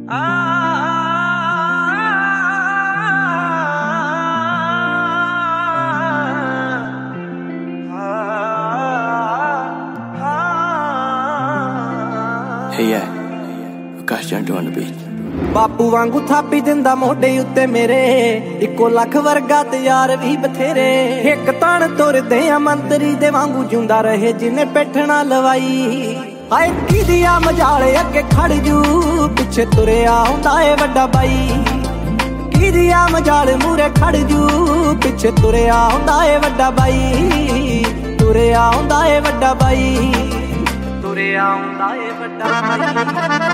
Hey yeah, Akash Junto on the beat. ਬਾਪੂ ਵਾਂਗੂ ਥਾਪੀ ਦਿੰਦਾ ਮੋਢੇ ਉੱਤੇ ਮੇਰੇ, ਇੱਕੋ ਲੱਖ ਵਰਗਾ ਤੇ ਯਾਰ ਵੀ ਬਥੇਰੇ। ਇੱਕ ਤਣ ਤੁਰਦੇ ਆ ਮੰਤਰੀ ਦੇ ਵਾਂਗੂ ਜਿਉਂਦਾ ਰਹੇ ਜਿਨੇ ਪੈਠਣਾ ਲਵਾਈ। ਹਾਏ ਕਿਹਦੀ ਆ ਮਜਾਲੇ ਅੱਗੇ ਖੜ ਜੂ, ਪਿੱਛੇ ਤੁਰਿਆ ਹੁੰਦਾ ਏ ਵੱਡਾ ਬਾਈ। ਕਿਹਦੀ ਆ ਮਜਾਲ ਮੂਰੇ ਖੜ ਜੂ, ਪਿੱਛੇ ਤੁਰਿਆ ਹੁੰਦਾ ਏ ਵੱਡਾ ਬਾਈ। ਤੁਰਿਆ ਹੁੰਦਾ ਏ ਵੱਡਾ ਬਾਈ, ਤੁਰਿਆ ਹੁੰਦਾ ਏ ਵੱਡਾ ਬਾਈ।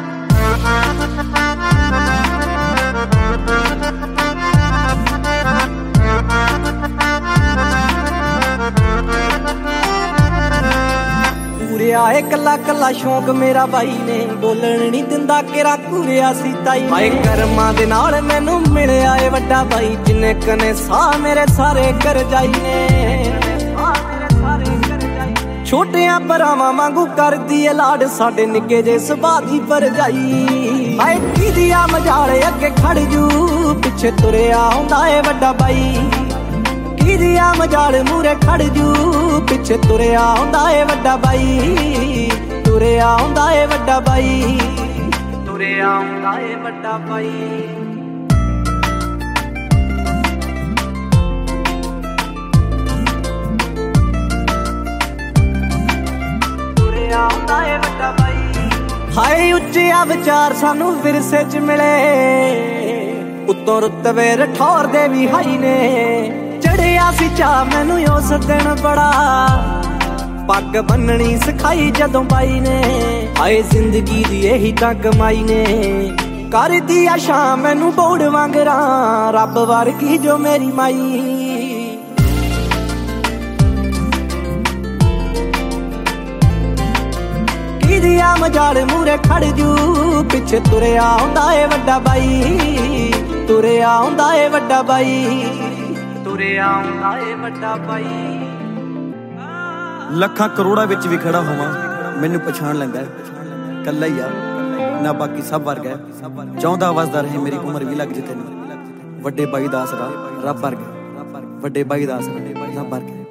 ਪੂਰਿਆ ਏ ਕੱਲਾ ਕੱਲਾ ਸ਼ੌਂਕ ਮੇਰਾ ਬਾਈ ਨੇ, ਬੋਲਣ ਨਹੀਂ ਦਿੰਦਾ ਕਿਰਾ ਘੂਰਿਆ ਸੀ ਤਾਈ। ਹਾਏ ਕਰਮਾਂ ਦੇ ਨਾਲ ਮੈਨੂੰ ਮਿਲਿਆ ਏ ਵੱਡਾ ਬਾਈ, ਜਿੰਨੇ ਕਨੇ ਸਾਹ ਮੇਰੇ ਸਾਰੇ ਕਰ ਜਾਈ ਨੇ। ਛੋਟਿਆਂ ਭਰਾਵਾਂ ਵਾਂਗੂ ਕਰਦੀ ਏ ਲਾਡ, ਸਾਡੇ ਨਿੱਕੇ ਜੇ ਸੁਭਾਅ ਦੀ ਭਰਜਾਈ। ਹਾਏ ਕਿਹਦੀ ਆ ਮਜਾਲੇ ਅੱਗੇ ਖੜ ਜੂ, ਪਿੱਛੇ ਤੁਰਿਆ ਹੁੰਦਾ ਏ ਵੱਡਾ ਬਾਈ। ਕਿਹਦੀ ਆ ਮਜਾਲ ਮੂਰੇ ਖੜ ਜੂ, ਪਿੱਛੇ ਤੁਰਿਆ ਹੁੰਦਾ ਏ ਵੱਡਾ ਬਾਈ। ਤੁਰਿਆ ਹੁੰਦਾ ਏ ਵੱਡਾ ਬਾਈ, ਤੁਰਿਆ ਹੁੰਦਾ ਏ ਵੱਡਾ ਬਾਈ। ਹਾਏ ਉੱਚਿਆ ਵਿਚਾਰ ਸਾਨੂੰ ਵਿਰਸੇ ਚ ਮਿਲੇ, ਉੱਤੋਂ ਰੁਤਬੇ ਰਠੌਰ ਦੇ ਵੀ ਹਾਈ ਨੇ। ਚੜਿਆ ਸੀ ਚਾਹ ਮੈਨੂੰ ਉਸ ਦਿਨ ਬੜਾ, ਪੱਗ ਬੰਨਣੀ ਸਿਖਾਈ ਜਦੋਂ ਬਾਈ ਨੇ। ਹਾਏ ਜ਼ਿੰਦਗੀ ਦੀ ਇਹੀ ਤਾਂ ਕਮਾਈ ਨੇ, ਕਰਦੀ ਆ ਸ਼ਾਮ ਮੈਨੂੰ ਬੋੜ ਵਾਂਗਰਾਂ, ਰੱਬ ਵਰਗੀ ਜੋ ਮੇਰੀ ਮਾਈ। ਕਿਹਦੀ ਆ ਮਜਾਲ ਮੂਰੇ ਖੜ ਜੂ, ਪਿੱਛੇ ਤੁਰਿਆ ਹੁੰਦਾ ਏ ਵੱਡਾ ਬਾਈ। ਤੁਰਿਆ ਹੁੰਦਾ ਏ ਵੱਡਾ ਬਾਈ, ਤੁਰਿਆ ਹੁੰਦਾ ਏ ਵੱਡਾ ਬਾਈ। ਲੱਖਾਂ ਕਰੋੜਾਂ ਵਿੱਚ ਵੀ ਖੜਾ ਹੋਵਾਂ ਮੈਨੂੰ ਪਛਾਣ ਲੈਂਦਾ, ਕੱਲਾ ਹੀ ਆ ਨਾ ਬਾਕੀ ਸਭ ਵਰਗਾ। ਚਾਹੁੰਦਾ ਵਸਦਾ ਰਹੇ ਮੇਰੀ ਉਮਰ ਵੀ ਲੱਗ ਜੇ ਤੈਨੂੰ, ਵੱਡੇ ਬਾਈ ਦਾ ਆਸਰਾ ਰੱਬ ਵਰਗਾ। ਵੱਡੇ ਬਾਈ ਦਾ ਆਸਰਾ ਰੱਬ ਵਰਗਾ।